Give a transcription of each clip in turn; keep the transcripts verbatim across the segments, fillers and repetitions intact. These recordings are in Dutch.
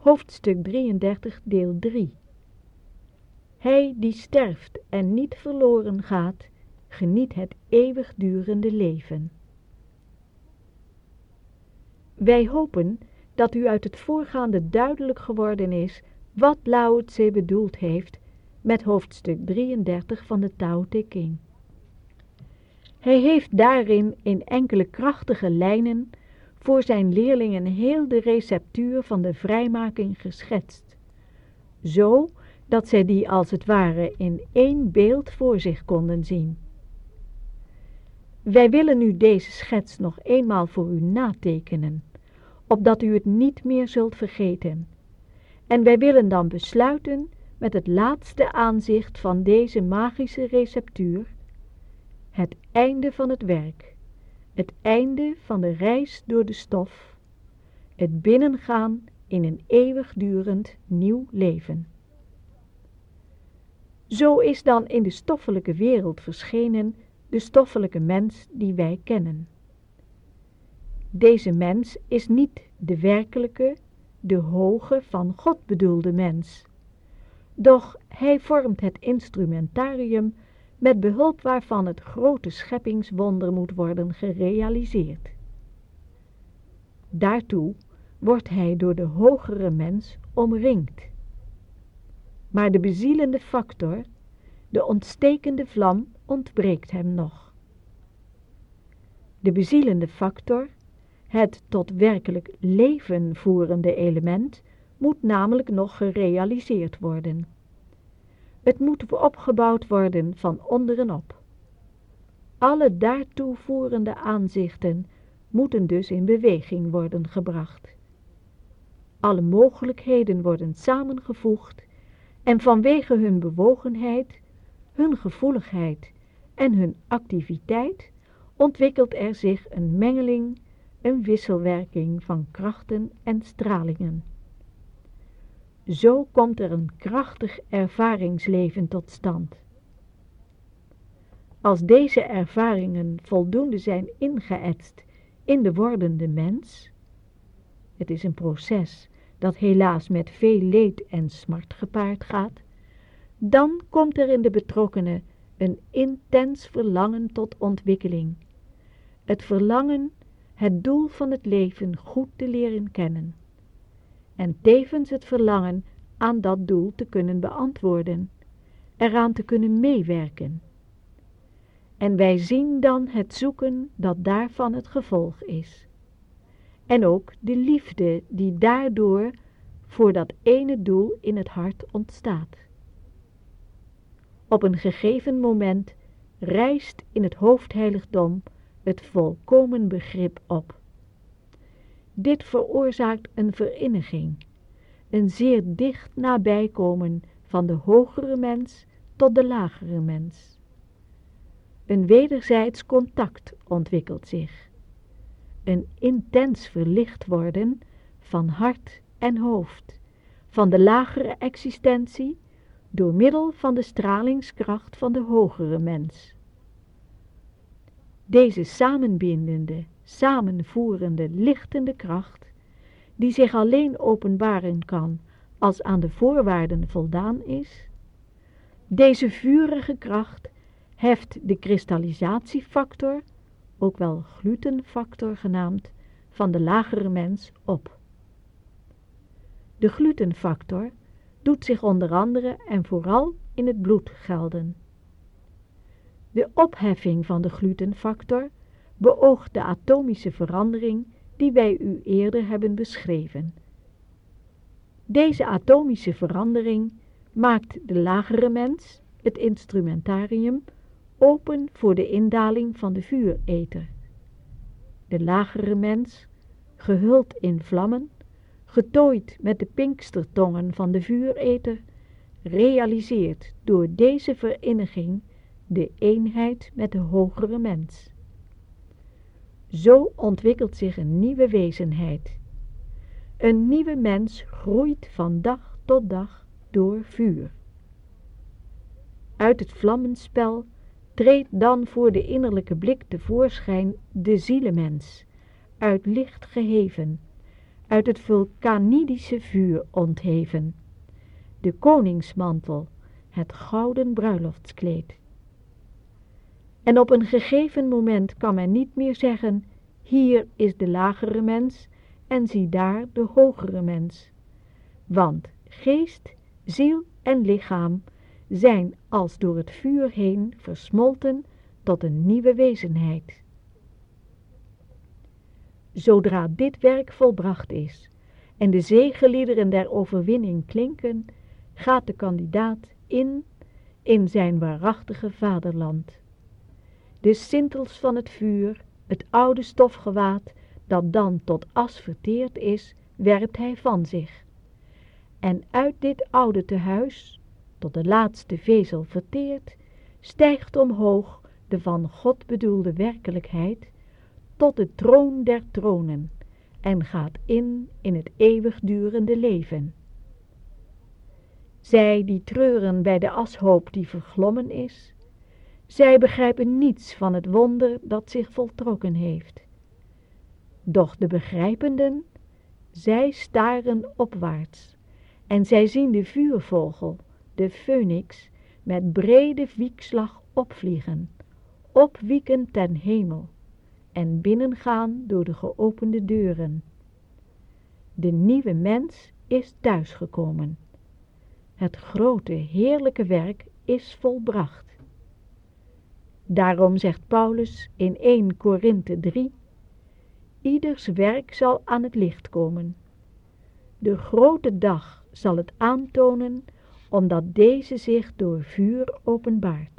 Hoofdstuk drieëndertig, deel drie. Hij die sterft en niet verloren gaat, geniet het eeuwigdurende leven. Wij hopen dat u uit het voorgaande duidelijk geworden is wat Lao Tse bedoeld heeft met hoofdstuk drieëndertig van de Tao Te Ching. Hij heeft daarin in enkele krachtige lijnen voor zijn leerlingen heel de receptuur van de vrijmaking geschetst, zo dat zij die als het ware in één beeld voor zich konden zien. Wij willen u deze schets nog eenmaal voor u natekenen, opdat u het niet meer zult vergeten. En wij willen dan besluiten met het laatste aanzicht van deze magische receptuur, het einde van het werk, het einde van de reis door de stof, het binnengaan in een eeuwigdurend nieuw leven. Zo is dan in de stoffelijke wereld verschenen de stoffelijke mens die wij kennen. Deze mens is niet de werkelijke, de hoge, van God bedoelde mens, doch hij vormt het instrumentarium met behulp waarvan het grote scheppingswonder moet worden gerealiseerd. Daartoe wordt hij door de hogere mens omringd. Maar de bezielende factor, de ontstekende vlam, ontbreekt hem nog. De bezielende factor, het tot werkelijk leven voerende element, moet namelijk nog gerealiseerd worden. Het moet opgebouwd worden van onderen op. Alle daartoe voerende aanzichten moeten dus in beweging worden gebracht. Alle mogelijkheden worden samengevoegd en vanwege hun bewogenheid, hun gevoeligheid en hun activiteit ontwikkelt er zich een mengeling, een wisselwerking van krachten en stralingen. Zo komt er een krachtig ervaringsleven tot stand. Als deze ervaringen voldoende zijn ingeëtst in de wordende mens, het is een proces dat helaas met veel leed en smart gepaard gaat, dan komt er in de betrokkenen een intens verlangen tot ontwikkeling. Het verlangen het doel van het leven goed te leren kennen. En tevens het verlangen aan dat doel te kunnen beantwoorden, eraan te kunnen meewerken. En wij zien dan het zoeken dat daarvan het gevolg is. En ook de liefde die daardoor voor dat ene doel in het hart ontstaat. Op een gegeven moment rijst in het hoofdheiligdom het volkomen begrip op. Dit veroorzaakt een verinniging, een zeer dicht nabijkomen van de hogere mens tot de lagere mens. Een wederzijds contact ontwikkelt zich. Een intens verlicht worden van hart en hoofd, van de lagere existentie, door middel van de stralingskracht van de hogere mens. Deze samenbindende, samenvoerende, lichtende kracht, die zich alleen openbaren kan als aan de voorwaarden voldaan is, deze vurige kracht heft de kristallisatiefactor, ook wel glutenfactor genaamd, van de lagere mens op. De glutenfactor doet zich onder andere en vooral in het bloed gelden. De opheffing van de glutenfactor beoogt de atomische verandering die wij u eerder hebben beschreven. Deze atomische verandering maakt de lagere mens, het instrumentarium, open voor de indaling van de vuureter. De lagere mens, gehuld in vlammen, getooid met de pinkstertongen van de vuureter, realiseert door deze verinniging de eenheid met de hogere mens. Zo ontwikkelt zich een nieuwe wezenheid. Een nieuwe mens groeit van dag tot dag door vuur. Uit het vlammenspel treedt dan voor de innerlijke blik tevoorschijn de zielemens, uit licht geheven, uit het vulkanidische vuur ontheven. De koningsmantel, het gouden bruiloftskleed. En op een gegeven moment kan men niet meer zeggen, hier is de lagere mens en zie daar de hogere mens. Want geest, ziel en lichaam zijn als door het vuur heen versmolten tot een nieuwe wezenheid. Zodra dit werk volbracht is en de zegeliederen der overwinning klinken, gaat de kandidaat in, in zijn waarachtige vaderland. De sintels van het vuur, het oude stofgewaad, dat dan tot as verteerd is, werpt hij van zich. En uit dit oude tehuis, tot de laatste vezel verteerd, stijgt omhoog de van God bedoelde werkelijkheid, tot de troon der tronen, en gaat in in het eeuwigdurende leven. Zij die treuren bij de ashoop die verglommen is, zij begrijpen niets van het wonder dat zich voltrokken heeft. Doch de begrijpenden, zij staren opwaarts, en zij zien de vuurvogel, de phoenix, met brede wiekslag opvliegen, opwieken ten hemel, en binnengaan door de geopende deuren. De nieuwe mens is thuisgekomen. Het grote, heerlijke werk is volbracht. Daarom zegt Paulus in eerste Korinthe drie, ieders werk zal aan het licht komen. De grote dag zal het aantonen, omdat deze zich door vuur openbaart.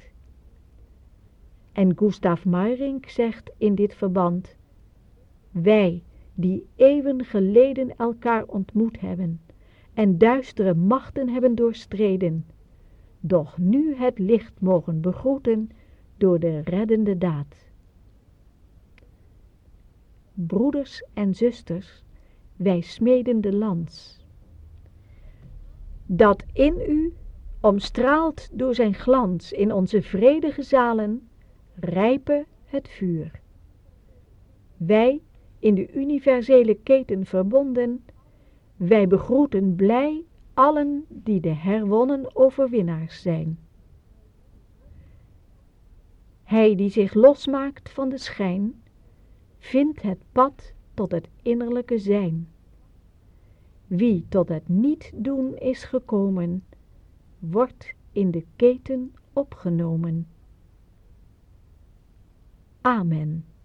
En Gustav Meyrink zegt in dit verband, wij die eeuwen geleden elkaar ontmoet hebben en duistere machten hebben doorstreden, doch nu het licht mogen begroeten door de reddende daad. Broeders en zusters, wij smeden de lans, dat in u, omstraald door zijn glans in onze vredige zalen, rijpe het vuur. Wij, in de universele keten verbonden, wij begroeten blij allen die de herwonnen overwinnaars zijn. Hij die zich losmaakt van de schijn, vindt het pad tot het innerlijke zijn. Wie tot het niet doen is gekomen, wordt in de keten opgenomen. Amen.